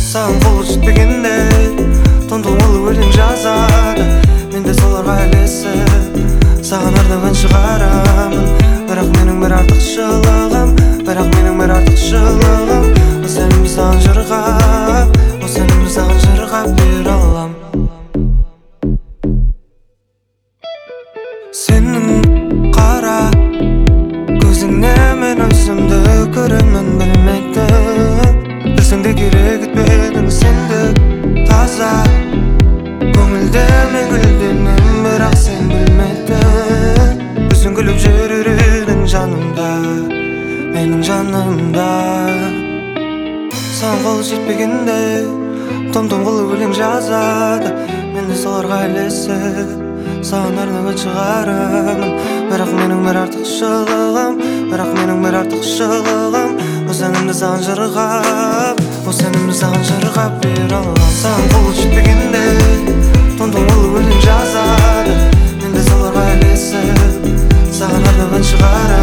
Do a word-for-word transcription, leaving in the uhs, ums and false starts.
Sağın kolu жетпегенде тоңдоңулы өлең жазады. Мен де соларға ілесіп саған арнаған шығарамын. Бірақ менің бір артықшылығым, бірақ менің бір артықшылығым осы әнімді саған жырғап, осы әнімді саған жырғап бере алам. Сенің қара көзіңне мен өзімді көремін білмейтін. Білсең де керек етпедің сенді таза көңілде мен гүлденем, бірақ сен білмедің. Өзің күліп жүрер едің жанымда, менің жанымда. Саған қолы жетпегенде том-том қылып өлең жазады. Мен де соларға ілесіп саған арнаған шығарамын. Бірақ менің бір артықшылығым, бірақ менің бір артықшылығым осы әнімді саған жырғап, осы әнімді саған жырғап бере алам. Саған қолы жетпегенде том-том қылып өлең жазады. Мен де соларға ілесіп саған арнаған шығарамын.